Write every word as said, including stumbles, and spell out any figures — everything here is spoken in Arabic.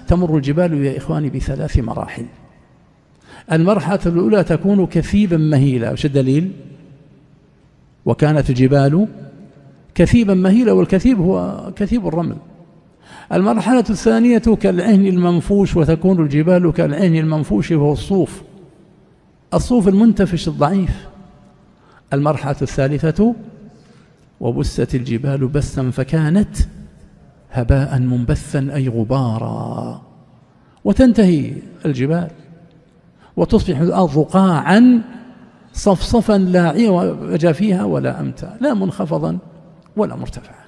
تمر الجبال يا إخواني بثلاث مراحل. المرحلة الأولى تكون كثيبا مهيلا، وش الدليل؟ وكانت الجبال كثيبا مهيلا، والكثيب هو كثيب الرمل. المرحلة الثانية كالعهن المنفوش، وتكون الجبال كالعهن المنفوش وهو الصوف، الصوف المنتفش الضعيف. المرحلة الثالثة وبست الجبال بسا فكانت هباء منبثا أي غبارا، وتنتهي الجبال وتصبح الأرض قاعا صفصفا لا عوج فيها ولا أمتا، لا منخفضا ولا مرتفعا.